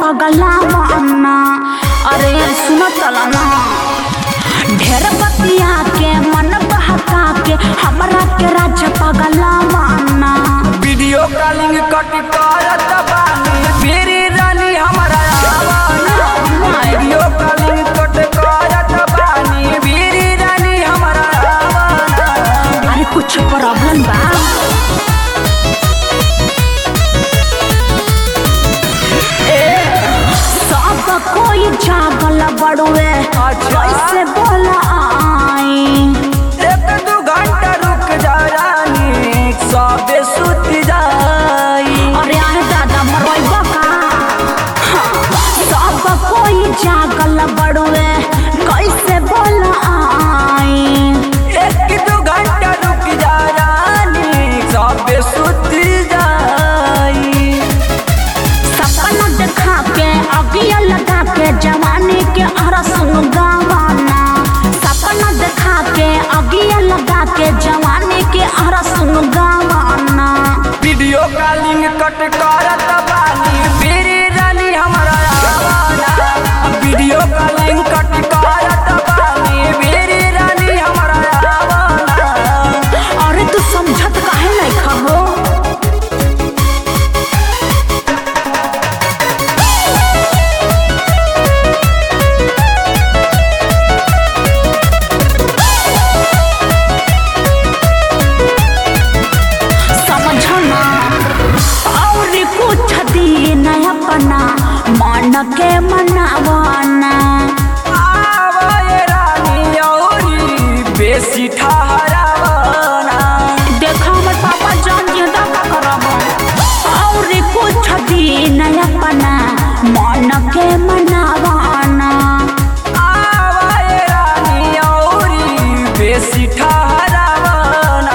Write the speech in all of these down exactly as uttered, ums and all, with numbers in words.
पगला बना। अरे सुनो चला ना ढेर बतिया के मन बहका के हमरा के राजा पगला बना। वीडियो कॉलिंग कट करत बानी मेरी रानी हमरा आवाना। वीडियो कॉलिंग कट करत बानी मेरी रानी हमरा आवाना। अरे कुछ प्रॉब्लम बा कोई जागल बड़ुए कैसे बोला आई। एक दो घंटा रुक जा रानी सबे सुत जाई। अरे आने दादा मरवाइबा का सब कोई जागल बड़ुए कैसे बोला आई। एक दो घंटा रुक जा रानी सबे सुत जाई। सपना देखा के अगिया लगा के जवानी के अरस गावाना। सपना देखा के अगिया लगा के जवानी के अरस गावाना। वीडियो कॉलिंग कट करत बानी मेरी रानी हमरा आवाना। वीडियो कॉलिंग कट करत बानी मेरी रानी हमरा आवाना। अरे तू समझत काहे नहीं खहो। मन के मनावाना आवे रानी औरी बेसी ठहरावाना। देखा हमर पापा जान जिंदा का करबा और कुछ दिन अपना मन के मनावाना। आवे रानी औरी बेसी ठहरावाना।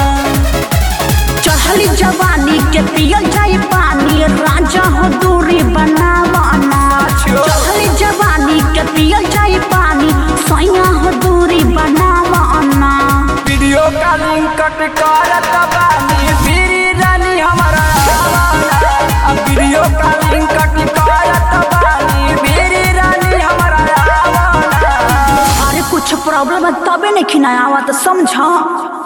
चढ़ली जवानी के पियल जाए पानी राजा हो दूरी बनावाना। चढ़ली जवानी के पियल जाए पानी सैया हो दूरी बनावाना। वीडियो कॉलिंग कट करत बानी मेरी रानी हमरा आवाना। वीडियो कॉलिंग कट करत बानी मेरी रानी हमरा आवाना। अरे कुछ प्रॉब्लम है तबे नहीं खिनाया हुआ तो समझा।